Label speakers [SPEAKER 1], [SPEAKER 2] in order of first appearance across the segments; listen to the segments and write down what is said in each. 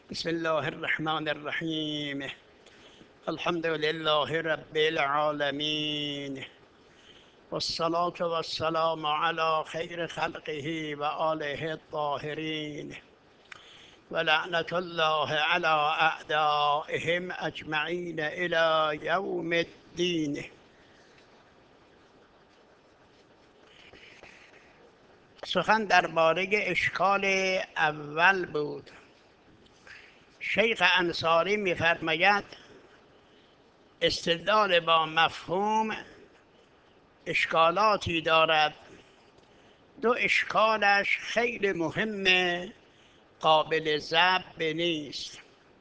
[SPEAKER 1] بسم الله الرحمن الرحیم. الحمد لله رب العالمین والصلاة والسلام على خیر خلقه و آله الطاهرین و لعنت الله على اعدائهم اجمعین الی یوم الدین. سخن درباره اشکال اول بود. شیخ انصاری می‌فرماید استدلال با مفهوم اشکالاتی دارد. دو اشکالش خیلی مهمه، قابل ضبط نیست.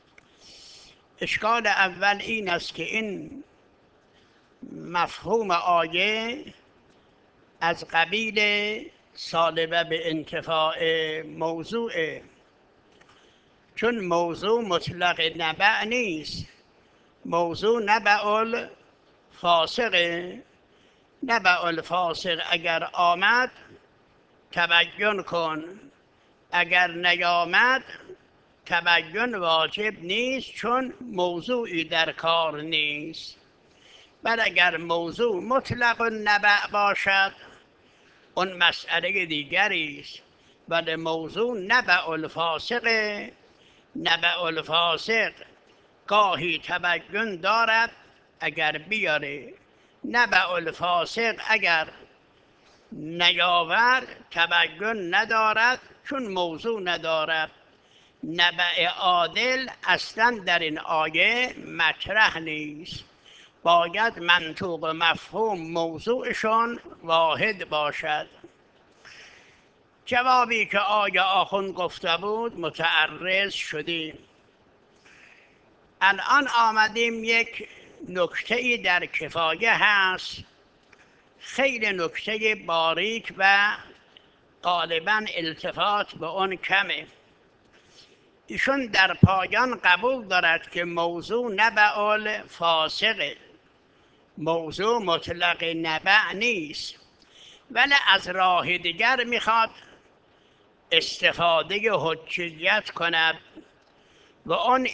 [SPEAKER 1] اشکال اول این است که این مفهوم آیه از قبیل سالبه به انتفاع موضوعه، چون موضوع مطلق نبع نیست. موضوع نبع الفاسقه. نبع الفاسق اگر آمد تبیین کن، اگر نیامد تبیین واجب نیست، چون موضوعی در کار نیست. بل اگر موضوع مطلق نبع باشد اون مسئله دیگری است. ولی موضوع نبع الفاسقه. نبع الفاسق گاهی تبیین دارد اگر بیاره، نبع الفاسق اگر نیاورد تبیین ندارد، چون موضوع ندارد. نبع عادل اصلا در این آیه مطرح نیست. باید منطوق مفهوم موضوعشون واحد باشد. جوابی که آقای آخوند گفته بود متعرض شدیم. الان آمدیم یک نکته‌ای در کفایه هست، خیلی نکته باریک و غالبا التفات به اون کمه. ایشون در پایان قبول دارد که موضوع نبع الفاسقه، موضوع مطلق نبع نیست، ولی از راه دیگر میخواد استفاده حجیت کند و اون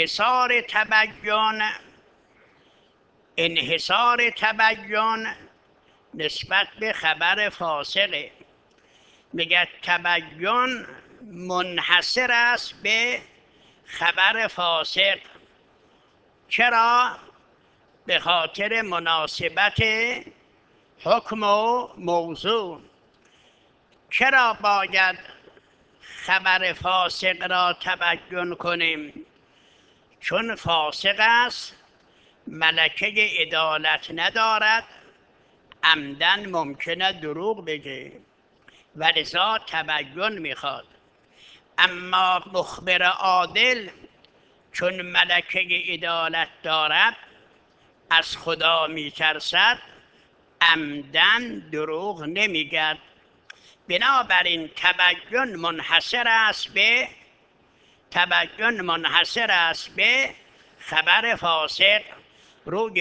[SPEAKER 1] انحصار تبیین نسبت به خبر فاسقه. میگه تبیین منحصر است به خبر فاسق. چرا؟ به خاطر مناسبت حکم و موضوع. چرا باید خبر فاسق را تبیین کنیم؟ چون فاسق است، ملکه عدالت ندارد، عمدن ممکنه دروغ بگه، ولذا تبیین میخواد. اما مخبر عادل چون ملکه عدالت دارد، از خدا میترسد، عمدن دروغ نمیگد. بنابراین تبیین منحصر است به خبر فاسق. روی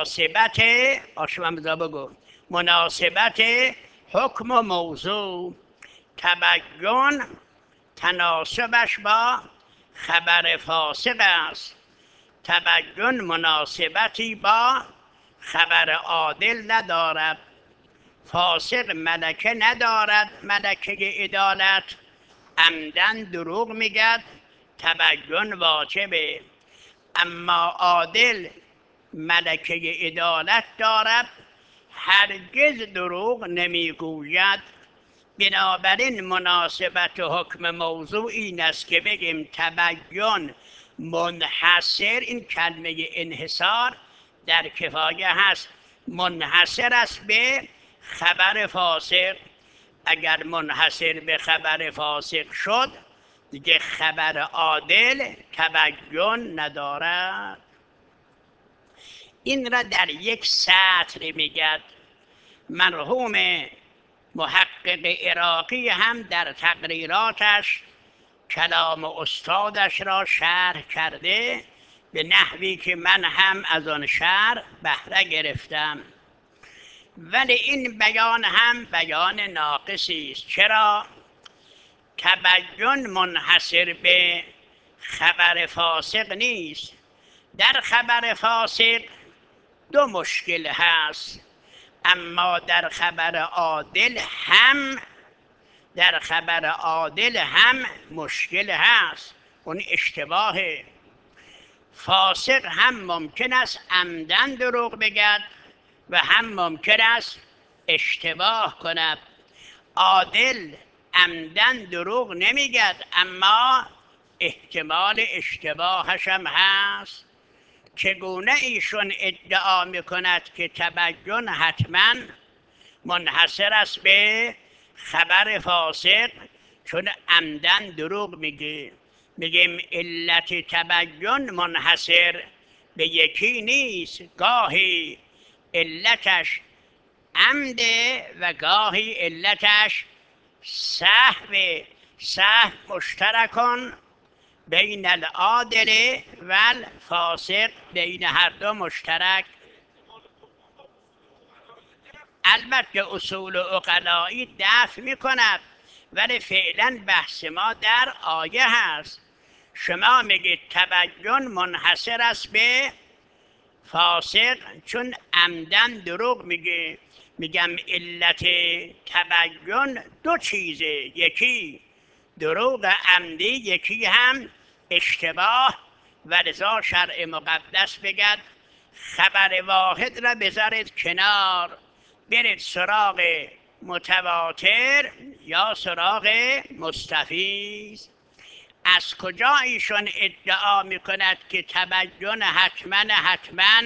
[SPEAKER 1] مناسبت حکم و موضوع. تبیین تناسبش با خبر فاسق است. تبیین مناسبتی با خبر عادل ندارد. فاسق ملکه ندارد، ملکه عدالت، عمدن دروغ میگد، تبیین واجبه. اما عادل ملکه عدالت دارد، هرگز دروغ نمیگوید. بنابراین مناسبت حکم موضوع این است که بگیم تبیین منحصر، این کلمه انحصار در کفایه هست، منحصر است به خبر فاسق. اگر منحصر به خبر فاسق شد دیگه خبر عادل تبیین ندارد. این را در یک سطر میگد. مرحوم محقق عراقی هم در تقریراتش کلام استادش را شرح کرده، به نحوی که من هم از آن شرح بهره گرفتم. ولی این بیان هم بیان ناقصی است. چرا؟ تبیین منحصر به خبر فاسق نیست. در خبر فاسق دو مشکل هست، اما در خبر عادل هم مشکل هست. اون اشتباهه. فاسق هم ممکن است عمدن دروغ بگد و هم ممکن است اشتباه کند. عادل عمدن دروغ نمیگد، اما احتمال اشتباهش هم هست. چگونه ایشون ادعا میکند که تبین حتما منحصر است به خبر فاسق چون عمدن دروغ میگه؟ میگیم علت تبین منحصر به یکی نیست، گاهی علتش عمده و گاهی علتش سهو. سهو مشترکان بین العادل و الفاسق، بین هر دو مشترک. البته اصول عقلایی دفع میکند، ولی فعلا بحث ما در آیه هست. شما میگید تبین منحصر است به فاسق چون عمدن دروغ میگه. میگم علت تبین دو چیزه، یکی دروغ عمدی، یکی هم اشتباه. و لذا شرع مقدس بگد خبر واحد را بذارید کنار، برید سراغ متواتر یا سراغ مستفیض. از کجا ایشون ادعا میکند که تبین حتما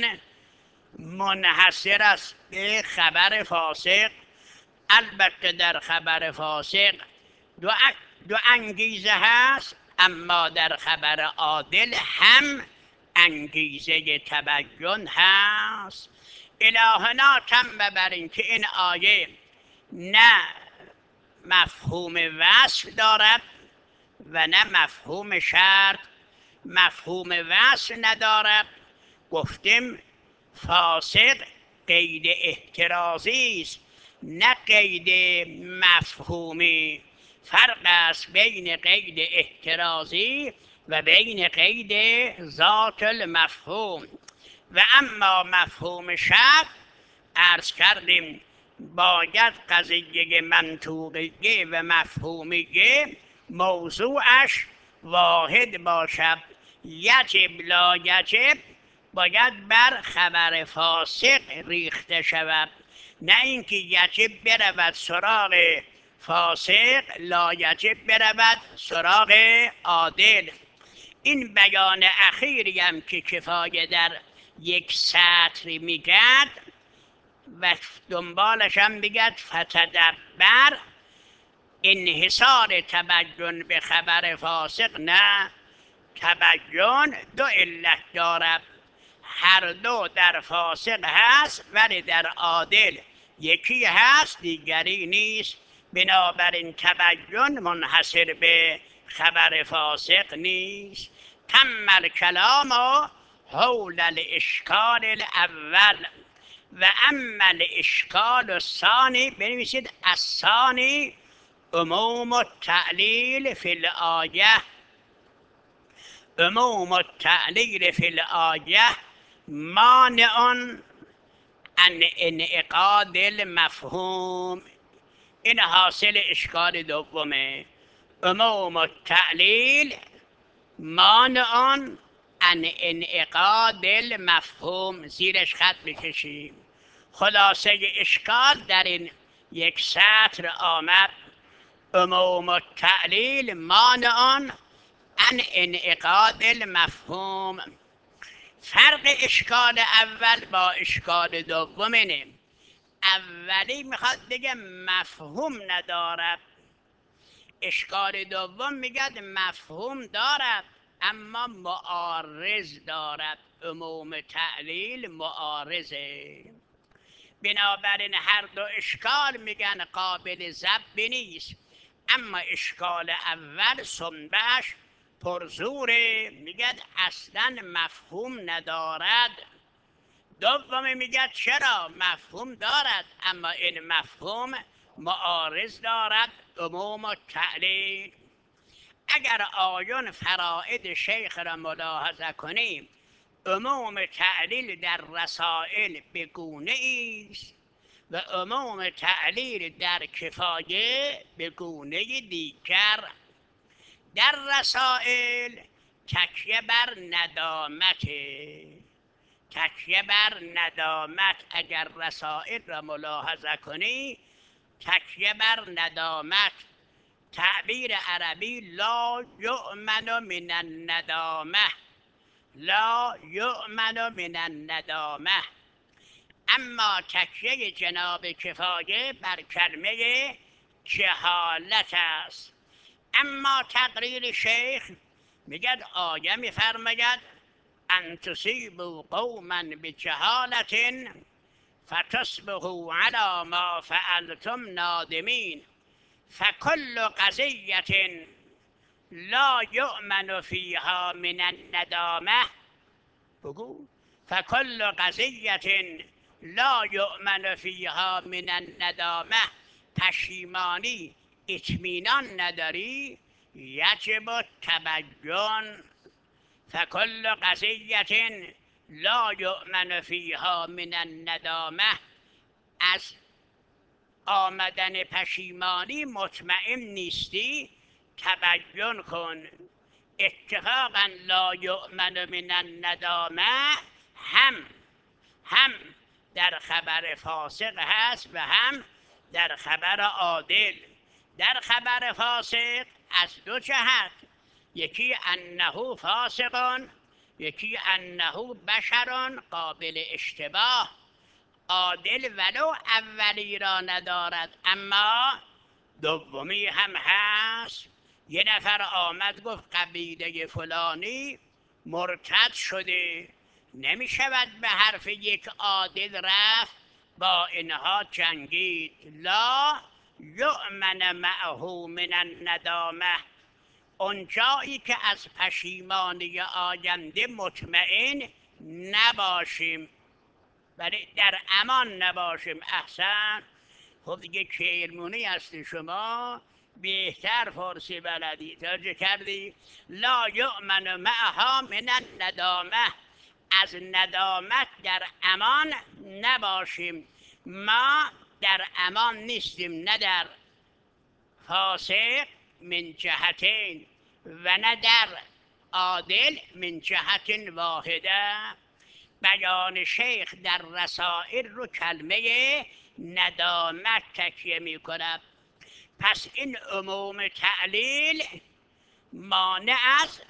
[SPEAKER 1] منحصر است به خبر فاسق؟ البته در خبر فاسق دو انگیزه هست، اما در خبر عادل هم انگیزه تبین هست. الهنا تم بر اینکه این آیه نه مفهوم وصف دارد و نه مفهوم شرط. مفهوم وصف ندارد. گفتیم فاسق قید احترازی است نه قید مفهومی. فرق است بین قید احترازی و بین قید ذات المفهوم. و اما مفهوم شرط عرض کردیم باید قضیه منطوقیه و مفهومیه موضوعش واحد باشد. یجب لا یجب باید بر خبر فاسق ریخته شود، نه اینکه یجب برود سراغ فاسق، لا یجب برود سراغ عادل. این بیان اخیری هم که کفایه در یک سطر میگد و دنبالش هم بگد فتدبر، انحصار تبین به خبر فاسق نه. تبین دو علت دارد، هر دو در فاسق هست ولی در عادل یکی هست دیگری نیست. بنابراین تبین منحصر به خبر فاسق نیست. تم الکلام حول الاشکال الاول و اما الاشکال الثانی. بنویسید الثانی عموم التعلیل فی الآیه. عموم التعلیل فی الآیه مانع عن انعقاد المفهوم. این حاصل اشکال دومه. عموم التعلیل مانع عن انعقاد المفهوم. زیرش خط بکشیم. خلاصه اشکال در این یک سطر آمد. عموم التعلیل مانع عن انعقاد المفهوم. فرق اشکال اول با اشکال دوم اینه. اولی میخواد بگه مفهوم ندارد، اشکال دوم میگه مفهوم دارد اما معارض دارد. عموم تعلیل معارضه. بنابراین هر دو اشکال میگن قابل ضبط نیست، اما اشکال اول سنبهش پرزوره، میگه اصلا مفهوم ندارد. دوم میگه چرا مفهوم دارد اما این مفهوم معارض دارد. عموم تعلیل. اگر آیون فرائد شیخ را ملاحظه کنیم، عموم تعلیل در رسائل به گونه است و عموم تعلیل در کفایه به گونه دیگر. در رسائل تکیه بر ندامت اگر رسائل را ملاحظه کنی، تکیه بر ندامت. تعبیر عربی لا یؤمن من الندامه، لا یؤمن من الندامه. اما تکیه جناب کفایه بر کلمه جهالت است. اما تقریر شیخ میگد، آیه میفرماید ان تصیبوا قوما بجهالت فتصبحوا علی ما فعلتم نادمین فکل قضیة لا یؤمن فیها من الندامه. بگو فکل قضیة لا یؤمن فیها من الندامه. پشیمانی اطمینان نداری، یجب التبین. فکل قضیة لا یؤمن فیها من الندامه. از آمدن پشیمانی مطمئن نیستی، تبین کن. اتفاقا لا یؤمن من الندامه هم در خبر فاسق هست و هم در خبر عادل. در خبر فاسق از دو جهت، یکی انه فاسق، یکی انه بشر قابل اشتباه. عادل ولو اولی را ندارد اما دومی هم هست. یه نفر آمد گفت قبیله فلانی مرتد شده، نمی شود به حرف یک عادل رفت با اینها جنگید. لا یؤمن معه من الندامه. اونجایی که از پشیمانی آینده مطمئن نباشیم، ولی در امان نباشیم. احسن. خب دیگه کرمونی هستی شما، بهتر فارسی بلدی. توجه کردی؟ لا یؤمن معها من الندامه. از ندامت در امان نباشیم. ما در امان نیستیم، نه در فاسق من جهتین و نه در عادل من جهت واحده. بیان شیخ در رسائل رو کلمه ندامت تکیه می کند. پس این عموم تعلیل مانع از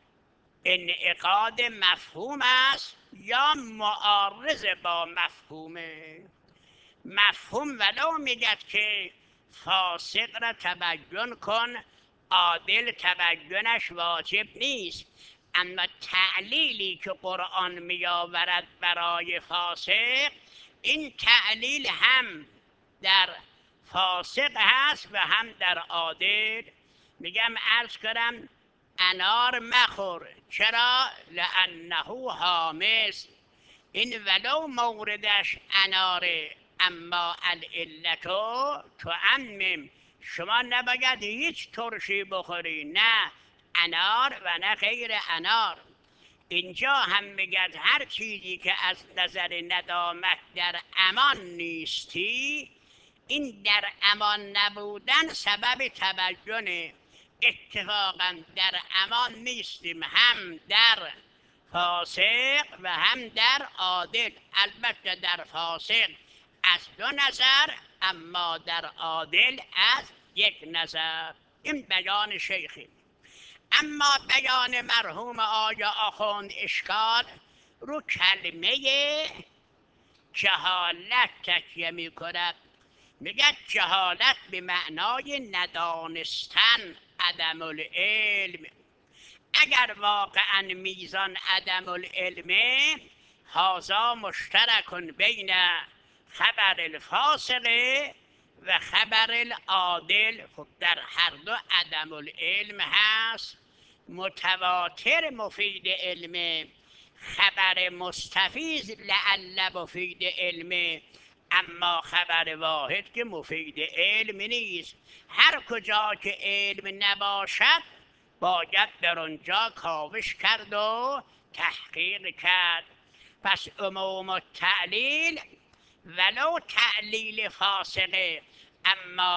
[SPEAKER 1] انعقاد مفهوم است یا معارض با مفهومه. مفهوم ولو میگد که فاسق را تبین کن، عادل تبینش واجب نیست، اما تعلیلی که قرآن میآورد برای فاسق، این تعلیل هم در فاسق هست و هم در عادل. میگم عرض کنم انار مخور. چرا؟ لانه حامض. این ولو موردش اناره، اما العلتو تعمم. شما نباید هیچ ترشی بخوری، نه انار و نه غیر انار. اینجا هم میگد هر چیزی که از نظر ندامت در امان نیستی، این در امان نبودن سبب تبین. اتفاقا در امان نیستیم، هم در فاسق و هم در عادل. البته در فاسق از دو نظر، اما در عادل از یک نظر. این بیان شیخی. اما بیان مرحوم آیا آخوند اشکال رو کلمه جهالت تکیه می کند. میگه جهالت به معنای ندانستن، عدم العلم. اگر واقعا میزان عدم العلم، هذا مشترک بین خبر الفاسق و خبر العادل. خب در هر دو عدم العلم هست. متواتر مفید علم، خبر مستفیض لعل مفید علم، اما خبر واحد که مفید علم نیست. هر کجا که علم نباشد باید در آنجا کاوش کرد و تحقیق کرد. پس عموم التعلیل ولو تعلیل فاسقه، اما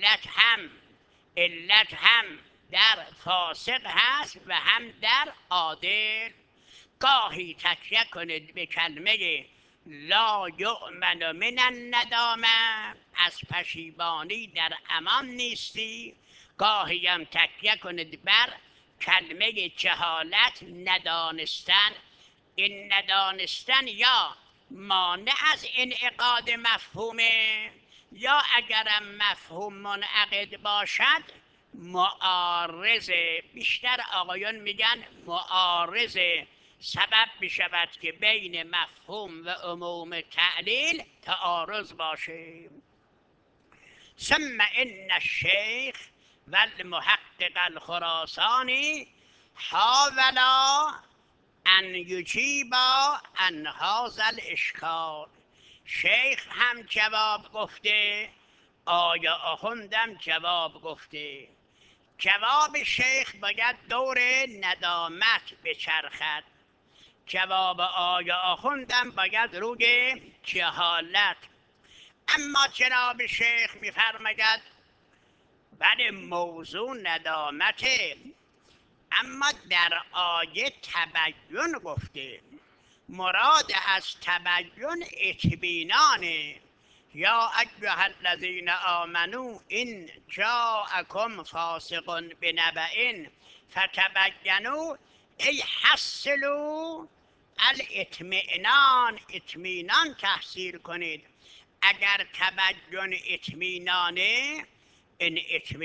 [SPEAKER 1] علت هم در فاسق هست و هم در عادل. گاهی تکیه کنید به کلمه لا یؤمن من الندامه، از پشیمانی در امان نیستی. گاهی هم تکیه کنید بر کلمه جهالت، ندانستن. این ندانستن یا مانع از انعقاد مفهومه، یا اگرم مفهوم منعقد باشد معارضه. بیشتر آقایان میگن معارضه، سبب بشود که بین مفهوم و عموم تعلیل تعارض باشه. ثم ان الشیخ و المحقق الخراسانی حاولا ان یجیبا عن هذا الاشکال. شیخ هم جواب گفته، آیا آخوندم جواب گفته. جواب شیخ باید دور ندامت بچرخد، جواب آیا آخوندم باید روی جهالت. اما جناب شیخ میفرماید بله موضوع ندامته، اما در آیه تبیین گفته. مراد از تبیین اطمینانه. یا ایها الذین آمنوا ان جاءکم فاسق بنبأ فتبینوا، ای حصلوا الاطمئنان، اطمینان تحصیل کنید. اگر تبیین اطمینانه، این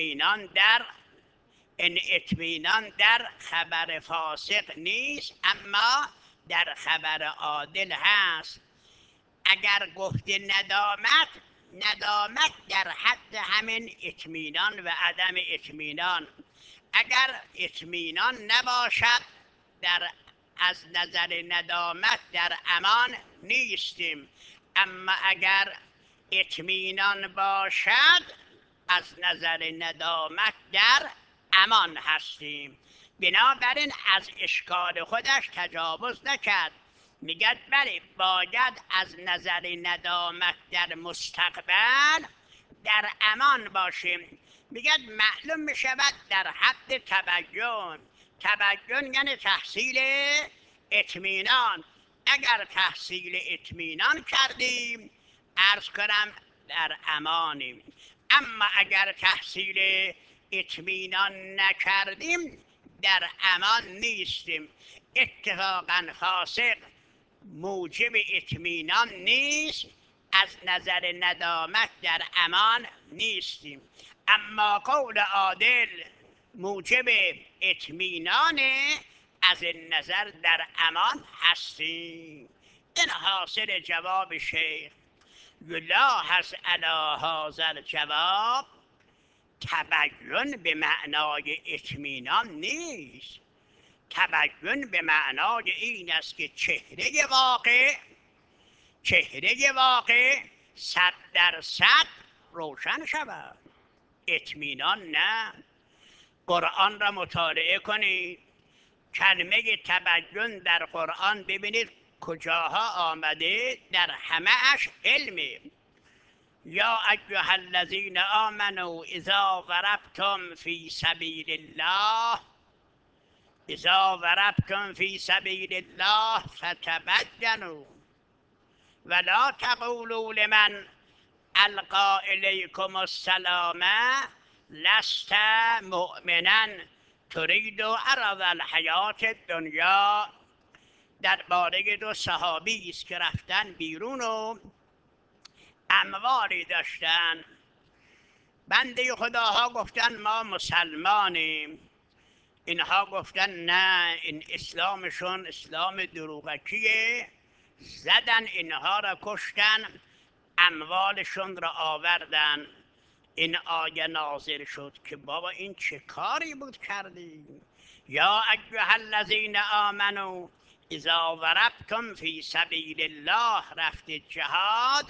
[SPEAKER 1] اطمینان در خبر فاسق نیست، اما در خبر عادل هست. اگر گفته ندامت در حد همین اطمینان و عدم اطمینان. اگر اطمینان نباشد از نظر ندامت در امان نیستیم، اما اگر اطمینان باشد از نظر ندامت در امان هستیم. بنابراین از اشکال خودش تجاوز نکرد. میگد بله باید از نظر ندامت در مستقبل در امان باشیم. میگد معلوم میشود در حد تبیین یعنی تحصیل اطمینان. اگر تحصیل اطمینان کردیم عرض کنم در امانیم، اما اگر تحصیل اطمینان نکردیم در امان نیستیم. اتفاقا فاسق موجب اطمینان نیست، از نظر ندامت در امان نیستیم، اما قول عادل موجب اطمینانه، از این نظر در امان هستیم. این حاصل جواب شیخ. یلاحظ علی هذا الجواب، تبیین به معنای اطمینان نیست. تبیین به معنای این است که چهره واقع 100% روشن شود. اطمینان نه. قرآن را مطالعه کنید، کلمه تبیین در قرآن ببینید کجاها آمده، در همه اش علمه. یا ایها الذین آمنوا اذا ضربتم فی سبیل الله فتبینوا ولا تقولوا لمن القی الیکم السلام لست مؤمنا ترید عرض الحیات الدنیا. درباره 2 صحابی است که رفتن بیرون و اموالی داشتن. بنده خداها گفتن ما مسلمانیم، اینها گفتن نه این اسلامشون اسلام دروغکیه. زدن اینها را کشتن، اموالشون را آوردن. این آیه نازل شد که بابا این چه کاری بود کردی. یا ایها الذین آمنوا اذا ضربتم فی سبیل الله، رفت جهاد،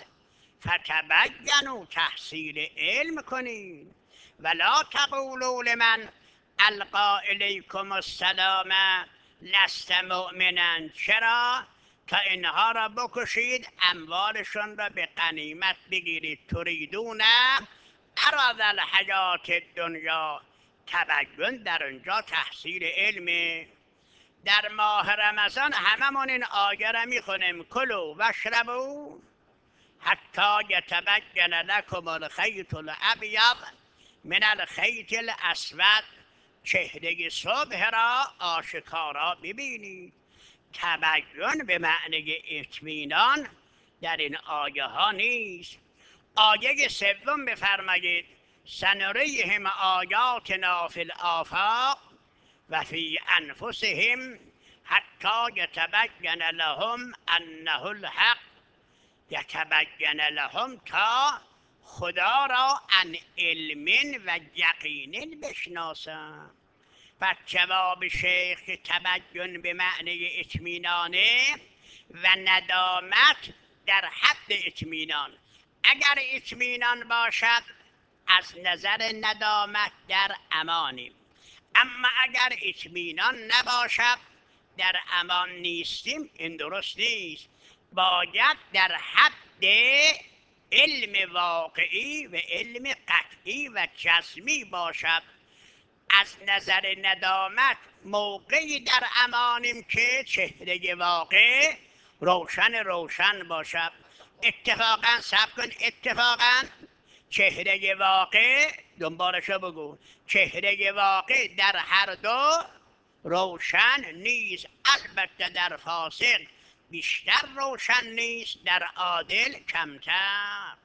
[SPEAKER 1] فتبینوا تحصیل علم کنید. ولا تقولوا لمن القا الیکم السلام لست مؤمنا، چرا؟ تا اینها را بکشید، اموالشون را به غنیمت بگیرید. تریدون عرض الحیات دنیا، تبین در اونجا تحصیل علمه. در ماه رمضان هممون این آیه را میخونیم: کلوا واشربوا حتی یتبین لکم الخیط الابیض من الخیط الاسود، چهره صبح را آشکارا ببینید. تبین به معنی اطمینان در این آیه ها نیست. آیه سوم بفرمایید: سنریهم آیاتنا فی الآفاق و فی انفسهم حتی یتبین لهم انه الحق. یتبین لهم تا خدا را عن علم و یقین بشناسم. پس جواب شیخ که تبین به معنی اطمینانه و ندامت در حد اطمینان. اگر اطمینان باشد از نظر ندامت در امانیم، اما اگر اطمینان نباشد در امان نیستیم. این درست نیست. باید در حد علم واقعی و علم قطعی و جزمی باشد. از نظر ندامت موقعی در امانیم که چهره واقع روشن باشد. اتفاقا صبر کن، اتفاقا چهره واقع، دنبالشو بگو، چهره واقع در هر دو روشن نیست. البته در فاسق بیشتر روشن نیست، در عادل کمتر.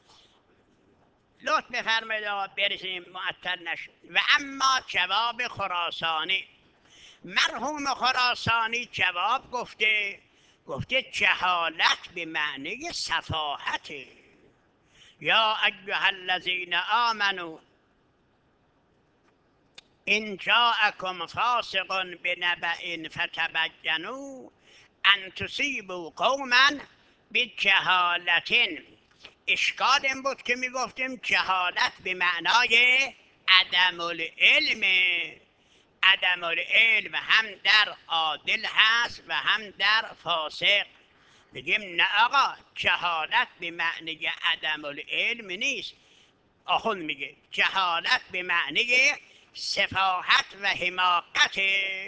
[SPEAKER 1] لطف بفرمایید برسیم معطل نشد. و اما جواب خراسانی، مرحوم خراسانی جواب گفته جهالت به معنی سفاهته. یا ایها الذین آمنوا ان جاءکم فاسق بنبأ فتبینوا ان تصیبوا قوما بجهالة. اشکال این بود که میگفتیم جهالت به معنای عدم العلم. عدم العلم هم در عادل هست و هم در فاسق. بگیم نه آقا، جهالت به معنی عدم العلم نیست. آخوند میگه جهالت به معنی سفاهت و حماقت.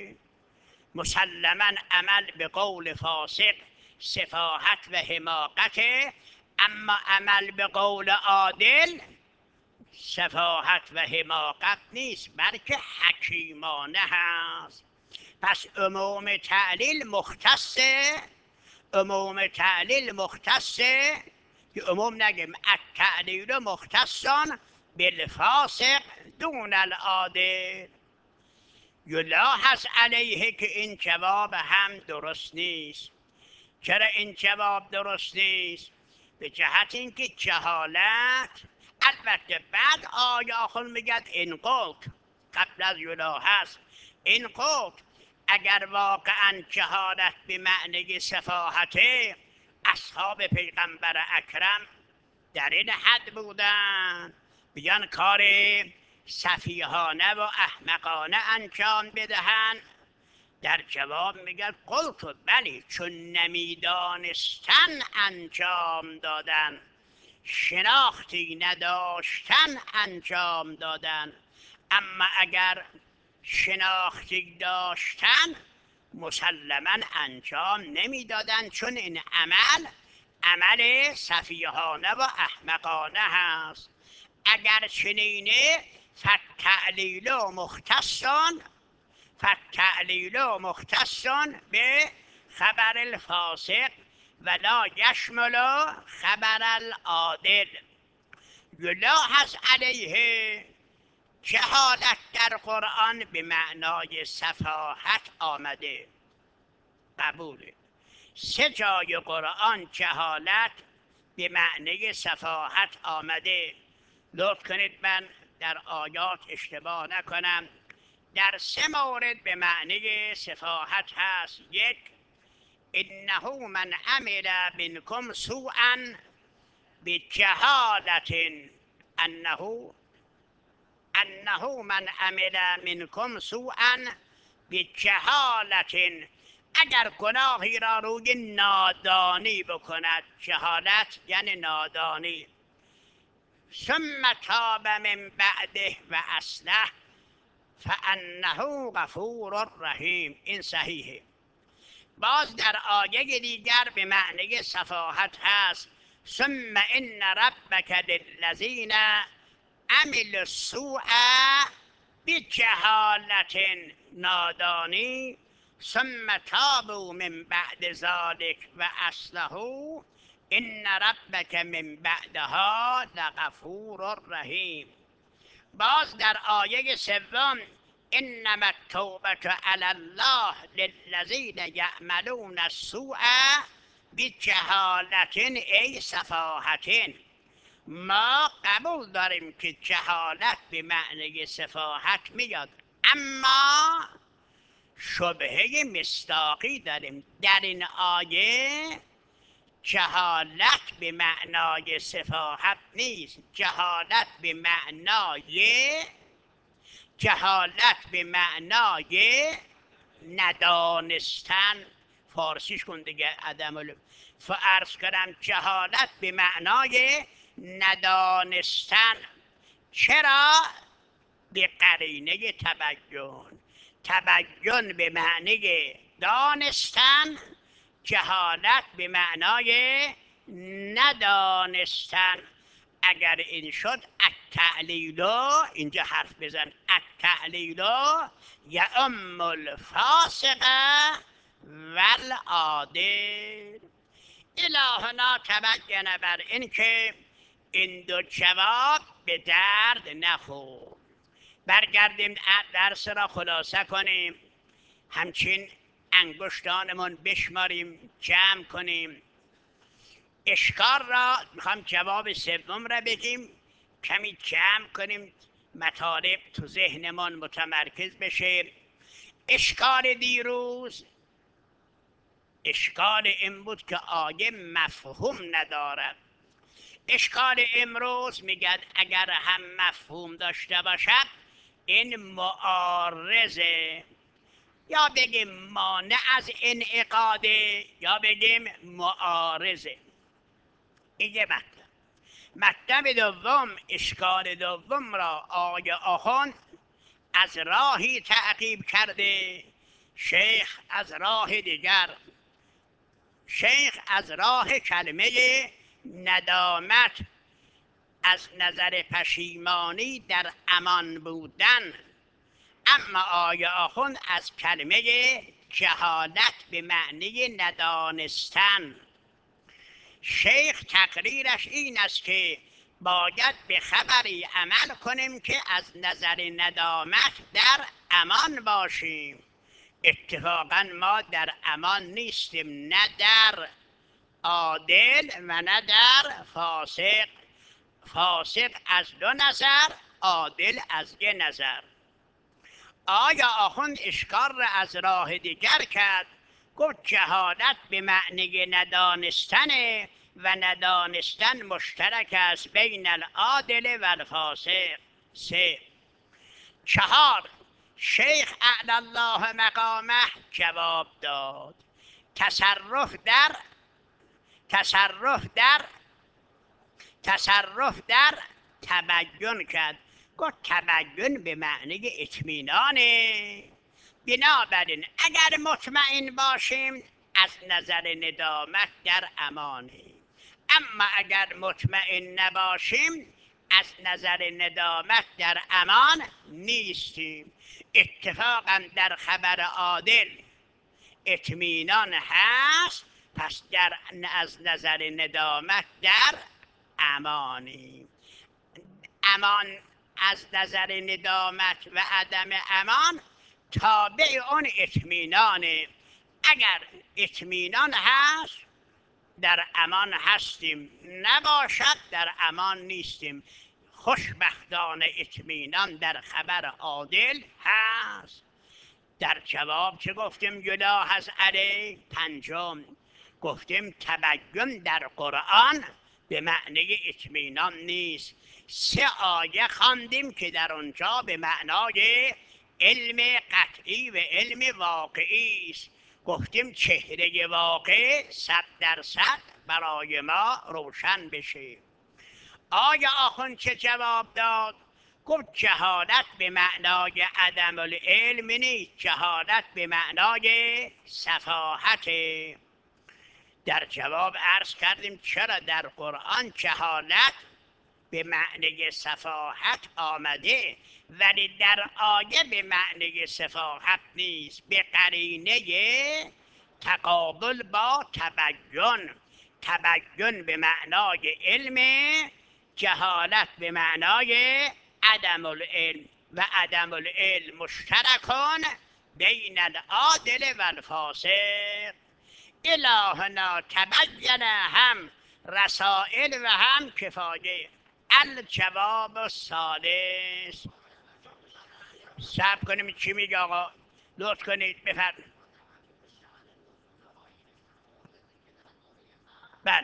[SPEAKER 1] مسلما عمل به قول فاسق سفاهت و حماقت، اما عمل به قول عادل سفاهت و حماقت نیست، بلکه حکیمانه هست. پس عموم تعلیل مختصه. عموم تعلیل مختصه که عموم نگیم التعلیل مختصان بالفاسق دون العادل. یلاحظ علیه که این جواب هم درست نیست. چرا این جواب درست نیست؟ به جهت اینکه جهالت، البته بعد آیه آخر میگد این قلت، قبل از یلاحظ این قلت، اگر واقعا جهالت به معنی سفاهته، اصحاب پیغمبر اکرم در این حد بودن بیان کار سفیهانه و احمقانه انجام بدهن؟ در جواب میگن قلت بلی، چون نمیدانستن انجام دادن، شناختی نداشتن انجام دادن. اما اگر شناختی داشتن مسلما انجام نمیدادن، چون این عمل سفیهانه و احمقانه هست. اگر چنینه فالتعلیل مختصان به خبر الفاسق ولا یشمل خبر العادل. یلاحظ علیه جهالت در قرآن به معنای سفاهت آمده، قبوله. 3 جای قرآن جهالت به معنی سفاهت آمده. لطف کنید من در آیات اشتباه نکنم. در 3 مورد به معنی سفاهت هست. 1 انه من عمل منکم سوءا بجهالة انه انه من عمل منکم سوءا بجهالت، اگر گناهی را روی نادانی بکند، جهالت یعنی نادانی، ثم تاب من بعده و اصلح فانه غفور رحیم. این صحیحه. باز در آیه دیگر به معنی صفاحت هست ثم ان ربک للذین عملوا السوء بجهالت، نادانی، ثم تابوا من بعد ذلك و اصلحوا ان ربک من بعدها لغفور رحیم. باز در آیه سوم انما التوبة علی الله للذین یعملون السوء بجهالت ای صفاحت. ما قبول داریم که جهالت به معنی صفاحت میاد، اما شبهه مصداقی داریم. در این آیه جهالت به معنای صفاحت نیست، جهالت به معنای ندانستن. فارسیش کن دیگه عدم عرض کردم جهالت به معنای ندانستن. چرا؟ به قرینه تبین به معنی دانستن، جهالت به معنای ندانستن. اگر این شد التعلیل، اینجا حرف بزن، التعلیل یعم الفاسق والعادل. الهنا تبین بر این که این دو جواب به درد نخورد. برگردیم درس را خلاصه کنیم، همچین انگشتانمون بشماریم، جمع کنیم. اشکال را میخوام جواب سوم را بگیم، کمی جمع کنیم، مطالب تو ذهنمون متمرکز بشه. اشکال دیروز اشکال این بود که آیه مفهوم ندارد. اشکال امروز میگن اگر هم مفهوم داشته باشد این معارضه، یا بگیم مانع از انعقاده، یا بگیم معارضه. این یه مطلب دوم، اشکال دوم را آقای آخوند از راهی تعقیب کرده، شیخ از راه دیگر. شیخ از راه کلمه ندامت از نظر پشیمانی در امان بودن، اما آقای آخوند از کلمه جهالت به معنی ندانستن. شیخ تقریرش این است که باید به خبری عمل کنیم که از نظر ندامت در امان باشیم. اتفاقا ما در امان نیستیم، نه در عادل و نه در فاسق. فاسق از دو نظر، عادل از یه نظر. آیا آخوند اشکال را از راه دیگر کرد، گفت جهالت به معنی ندانستنه و ندانستن مشترک است بین العادل و الفاسق. 3. 4. شیخ اعلی الله مقامه جواب داد، تصرف در تبین کرد. گفت تبین به معنی اطمینانه. بنابراین اگر مطمئن باشیم از نظر ندامت در امانیم، اما اگر مطمئن نباشیم از نظر ندامت در امان نیستیم. اتفاقا در خبر عادل اطمینان هست، پس از نظر ندامت در امانیم. امان از نظر ندامت و عدم امان تابع اون اطمینانه. اگر اطمینان هست در امان هستیم، نباشد در امان نیستیم. خوشبختانه اطمینان در خبر عادل هست. در جواب چه گفتیم جدا از علی؟ 5. گفتیم تبین در قرآن به معنی اطمینان نیست. 3 آیه خواندیم که در آنجا به معنای علم قطعی و علم واقعی است. گفتیم چهره واقع 100% برای ما روشن بشه. آیا آخوند چه جواب داد؟ گفت جهالت به معنای عدم العلم نیست، جهالت به معنای سفاهت. در جواب عرض کردیم چرا در قرآن جهالت به معنی سفاهت آمده ولی در آیه به معنی سفاهت نیست، به قرینه تقابل با تبین. تبین به معنای علم، جهالت به معنای عدم العلم و عدم العلم مشترکان بین العادل و الفاسق. الهنا تبین هم رسائل و هم کفایه. الجواب الثالث. صبر کنیم چی میگه آقا؟ لطف کنید بفرمایید. بله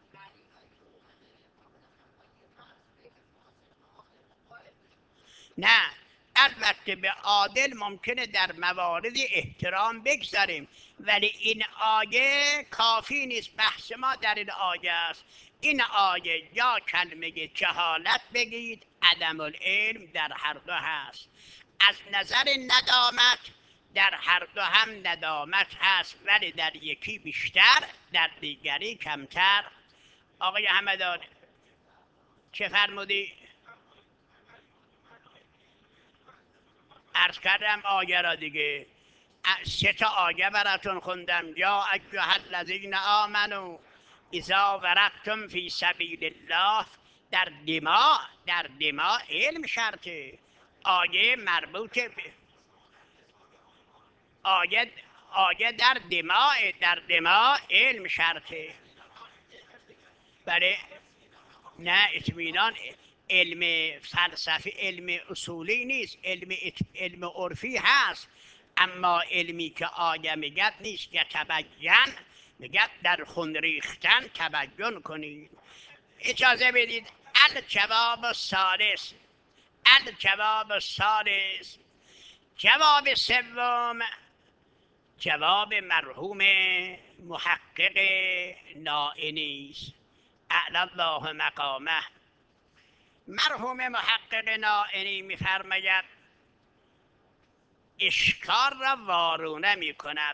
[SPEAKER 1] نه، البته به عادل ممکنه در موارد احترام بگذاریم ولی این آیه کافی نیست. بحث ما در این آیه است. این آیه یا کلمه جهالت بگید، عدم العلم در هر دو هست. از نظر ندامت در هر دو هم ندامت هست ولی در یکی بیشتر در دیگری کمتر. آقای همدان چه فرمودی؟ عرض کردم آیه را دیگه. 3 آیه براتون خوندم. یا ایها الذین آمنوا اذا ضربتم فی سبیل الله. در دماء علم شرطه. آیه مربوط به آیه در دماء علم شرطه. برای نه اطمینان علم فلسفی علم اصولی نیست، علم عرفی هست، اما علمی که آیه میگد نیست. که تبین میگد در خون ریختن تبین کنید. اجازه بدید الجواب الثالث. الجواب الثالث، جواب سوم، جواب مرحوم محقق نائینی است اعلی الله مقامه. مرحوم محقق نائینی میفرماید اشکال را وارونه می کند.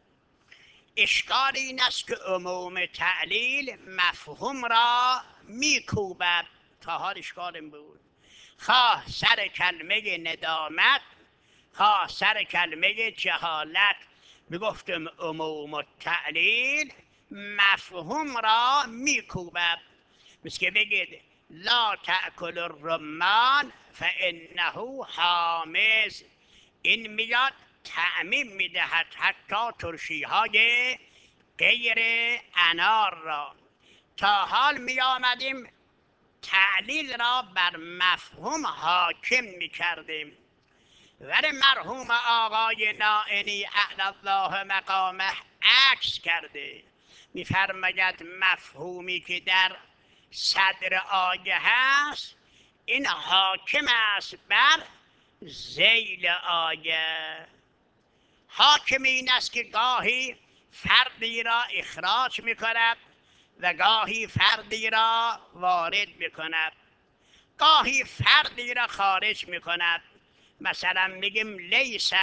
[SPEAKER 1] اشکال این است که عموم تعلیل مفهوم را میکوبد. تا حال اشکال این بود، خواه سر کلمه ندامت خواه سر کلمه جهالت میگفتم عموم التعلیل مفهوم را میکوبد. مثل که بگید لا تأکل الرمان فانه حامض. این میاد تعمیم میدهد حتی ترشی های غیر انار را. تا حال می آمدیم تعلیل را بر مفهوم حاکم می کردیم ولی مرحوم آقای نائینی اعلی الله مقامه عکس کرده. میفرماید مفهومی که در صدر آیه هست این حاکم است بر ذیل آیه. حاکم این است که گاهی فردی را اخراج می کند و گاهی فردی را وارد می کند، گاهی فردی را خارج می کند. مثلا میگیم لیس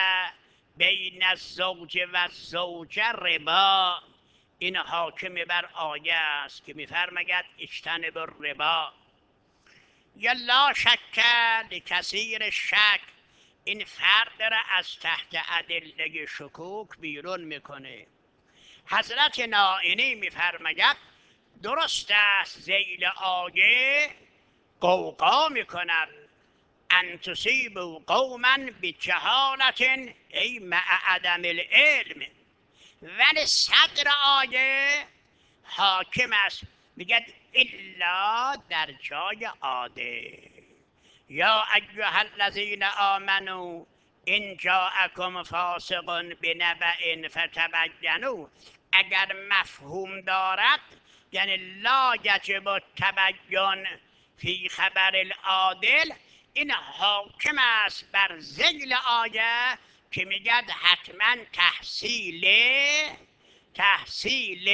[SPEAKER 1] بین الزوج و الزوجه ربا. این حاکم بر آیه است که میفرماید اجتنبوا الربا. یا لا شک لکثیر شک. این فرد را از تحت ادله شکوک بیرون میکنه. حضرت نائینی میفرماید درست است ذیل آیه قوقا میکند ان تصیبوا قوما بجهالت ای مع عدم العلم، ولی صدر آیه حاکم است میگه الا در جای عاده. یا ایها الذین آمنوا ان جاءکم فاسق بنبأ فتبینوا. اگر مفهوم دارد یعنی لا یجب التبین فی خبر العادل، این حاکم است بر ذیل آیه که میگد حتما تحصیل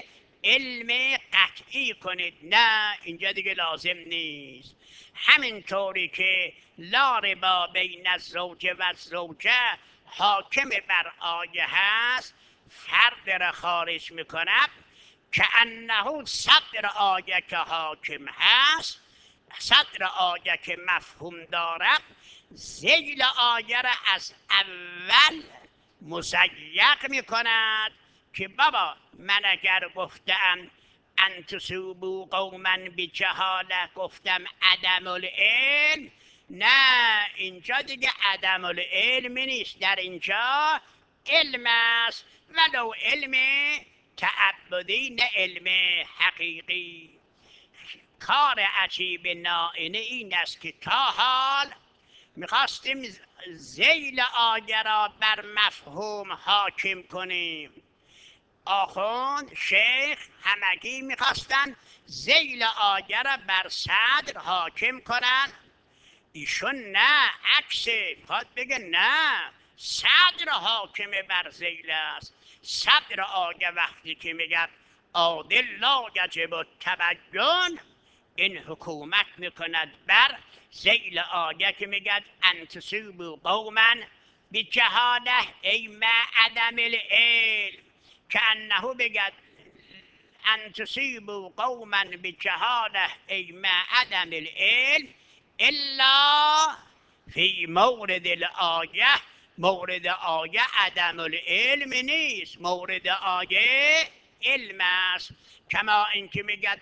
[SPEAKER 1] علم قطعی کنید. نه اینجا دیگه لازم نیست. همینطوری که لا ربا بین الزوج و الزوجه حاکم بر آیه هست، فرد را خارج میکند که انه صدر آیه که حاکم هست، صدر آیه که مفهوم دارد، ذیل آیه را از اول مضیق میکند که بابا من اگر گفتم ان تصوبوا قوما بجهاله گفتم عدم العلم، نه اینجا دیگه عدم العلم نیست، در اینجا علم است، ولو علم تعبدی نه علم حقیقی. کار عجیب نائینه این است که تا حال میخواستیم ذیل آیه را بر مفهوم حاکم کنیم، آخوند شیخ همگی میخواستن ذیل آیه را بر صدر حاکم کنن، ایشون نه، عکسه، میخواد بگه نه، صدر حاکم بر ذیل است. صدر آیه وقتی که میگه عادل لا یجب التبین، این حکومت میکند بر ذیل آیه که میگه ان تصیبوا قوما بجهاله ای ما عدم العلم، که انه بگد ان تصیبوا قوما بجهاله ای ما عدم العلم الا فی مورد الآیه. مورد آیه عدم العلم نیست، مورد آیه علم است. کما اینکه میگد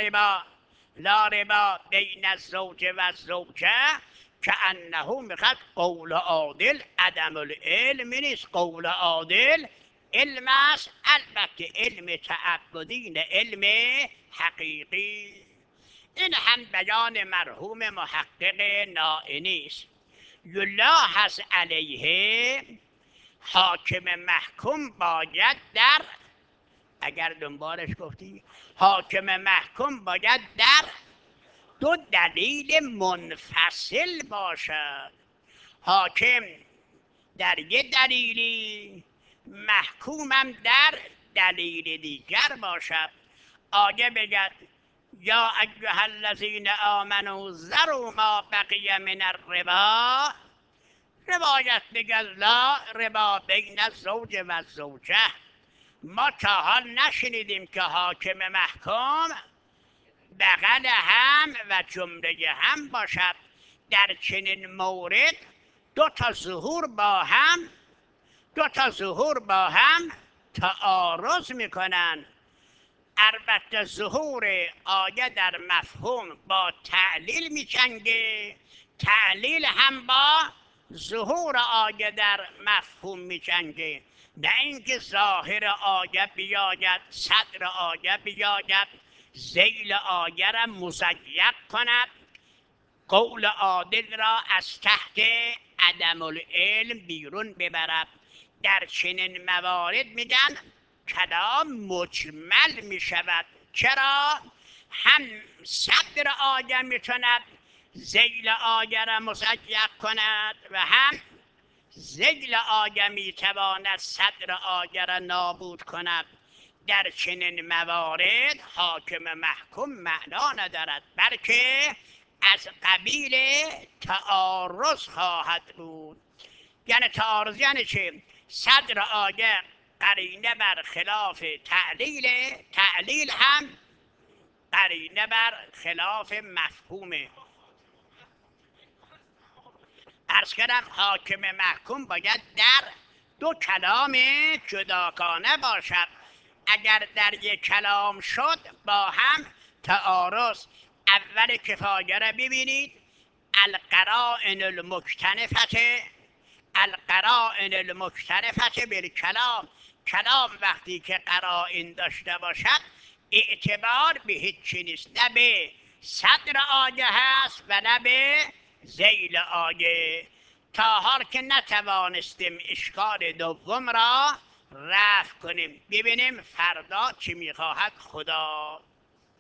[SPEAKER 1] لا ربا بین الزوج و الزوجه، که انه میخواد قول عادل عدم العلم نیست، قول عادل علم است، البته علم تعبدی نه علم حقیقی. این هم بیان مرحوم محقق نائینی است. یلاحظ علیه حاکم محکوم باید در، اگر دنبالش گفتی حاکم محکوم باید در دو دلیل منفصل باشد. حاکم در یه دلیلی، محکومم در دلیل دیگر باشد. آیه بگد یا ایها الذین آمنوا ذروا ما بقی من الربا، روایت بگد لا ربا بین الزوج و الزوجه. ما تا حال نشنیدیم که حاکم محکوم بغل هم و جمله هم باشد. در چنین مورد دو تا ظهور با هم تعارض میکنن. البته ظهور آیه در مفهوم با تعلیل میجنگه، تعلیل هم با ظهور آیه در مفهوم میجنگه. نه اینکه ظاهر آیه بیاید، صدر آیه بیاید، ذیل آیه را مضیق کند، قول عادل را از تحت عدم العلم بیرون ببرد. در چنین موارد میگن کلام مجمل می شود. چرا؟ هم صدر آیه میتواند ذیل آیه را مضیق کند و هم ذیل آیه میتواند صدر آیه را نابود کند. در چنین موارد حاکم محکوم معنا ندارد، بلکه از قبیل تعارض خواهد بود. یعنی تعارض یعنی چه؟ صدر آیه قرینه بر خلاف تعلیل، تعلیل هم قرینه بر خلاف مفهومه. عرض کردم حاکم محکوم باید در دو کلام جداگانه باشد. اگر در یک کلام شد با هم تعارض، اول کفایه را ببینید، القرائن المختلفه بالکلام. کلام وقتی که قرائن داشته باشد اعتبار به هیچی نیست، نه به صدر آیه هست و نه به ذیل آیه. تا حال که نتوانستیم اشکال دوم را رفع کنیم، ببینیم فردا چی میخواهد خدا.